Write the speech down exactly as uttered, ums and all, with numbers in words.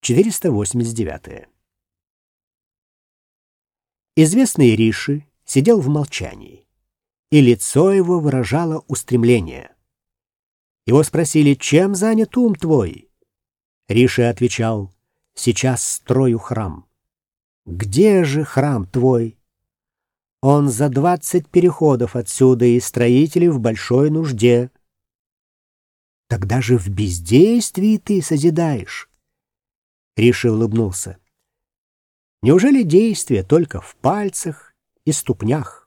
четыреста восемьдесят девять. Известный Риши сидел в молчании, и лицо его выражало устремление. Его спросили: «Чем занят ум твой?» Риши отвечал: «Сейчас строю храм». «Где же храм твой?» «Он за двадцать переходов отсюда, и строители в большой нужде». «Тогда же в бездействии ты созидаешь». Риши улыбнулся. «Неужели действие только в пальцах и ступнях?»